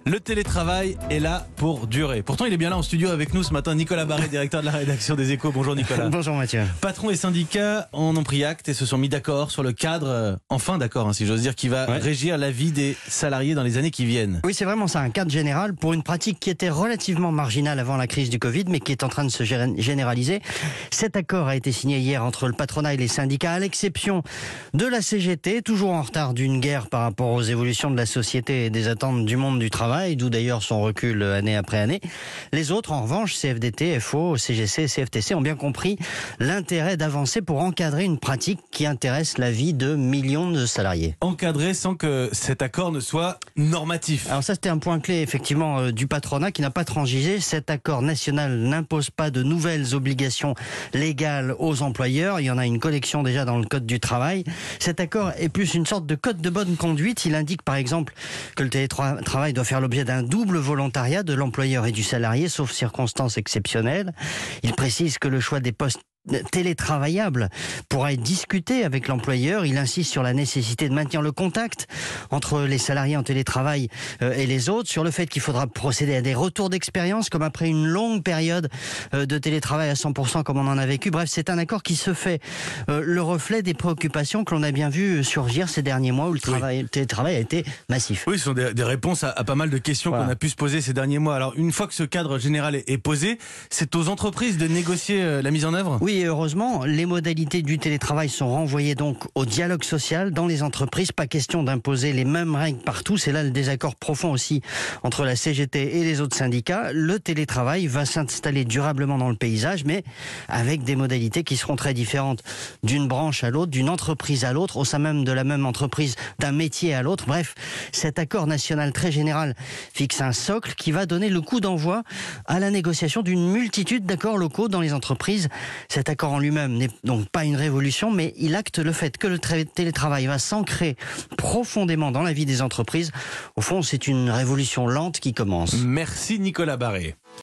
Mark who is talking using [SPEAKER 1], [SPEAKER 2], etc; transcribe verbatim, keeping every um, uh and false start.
[SPEAKER 1] Le télétravail est là pour durer. Pourtant, il est bien là en studio avec nous ce matin. Nicolas Barré, directeur de la rédaction des Échos. Bonjour Nicolas.
[SPEAKER 2] Bonjour Mathieu.
[SPEAKER 1] Patrons et syndicats en ont pris acte et se sont mis d'accord sur le cadre, euh, enfin d'accord, hein, si j'ose dire, qui va
[SPEAKER 2] ouais.
[SPEAKER 1] régir la vie des salariés dans les années qui viennent.
[SPEAKER 2] Oui, c'est vraiment ça, un cadre général pour une pratique qui était relativement marginale avant la crise du Covid, mais qui est en train de se généraliser. Cet accord a été signé hier entre le patronat et les syndicats, à l'exception de la C G T, toujours en retard d'une guerre par rapport aux évolutions de la société et des attentes du monde du travail, d'où d'ailleurs son recul année après année. Les autres, en revanche, C F D T, F O, C G C, C F T C, ont bien compris l'intérêt d'avancer pour encadrer une pratique qui intéresse la vie de millions de salariés.
[SPEAKER 1] Encadrer sans que cet accord ne soit normatif.
[SPEAKER 2] Alors ça, c'était un point clé, effectivement, euh, du patronat qui n'a pas transigé. Cet accord national n'impose pas de nouvelles obligations légales aux employeurs. Il y en a une collection déjà dans le Code du travail. Cet accord est plus une sorte de code de bonne conduite. Il indique, par exemple, que le télétravail doit faire l'objet d'un double volontariat de l'employeur et du salarié, sauf circonstances exceptionnelles. Il précise que le choix des postes télétravaillable pourra être discuté avec l'employeur. Il insiste sur la nécessité de maintenir le contact entre les salariés en télétravail euh, et les autres, sur le fait qu'il faudra procéder à des retours d'expérience comme après une longue période euh, de télétravail à cent pour cent comme on en a vécu. Bref, c'est un accord qui se fait euh, le reflet des préoccupations que l'on a bien vu surgir ces derniers mois où le, travail, oui. le télétravail a été massif.
[SPEAKER 1] Oui, ce sont des, des réponses à, à pas mal de questions voilà. qu'on a pu se poser ces derniers mois. Alors, une fois que ce cadre général est, est posé, c'est aux entreprises de négocier euh, la mise en œuvre ?
[SPEAKER 2] Oui, et heureusement, les modalités du télétravail sont renvoyées donc au dialogue social dans les entreprises. Pas question d'imposer les mêmes règles partout. C'est là le désaccord profond aussi entre la C G T et les autres syndicats. Le télétravail va s'installer durablement dans le paysage, mais avec des modalités qui seront très différentes d'une branche à l'autre, d'une entreprise à l'autre, au sein même de la même entreprise, d'un métier à l'autre. Bref, cet accord national très général fixe un socle qui va donner le coup d'envoi à la négociation d'une multitude d'accords locaux dans les entreprises. Cet accord en lui-même n'est donc pas une révolution, mais il acte le fait que le télétravail va s'ancrer profondément dans la vie des entreprises. Au fond, c'est une révolution lente qui commence.
[SPEAKER 1] Merci Nicolas Barré.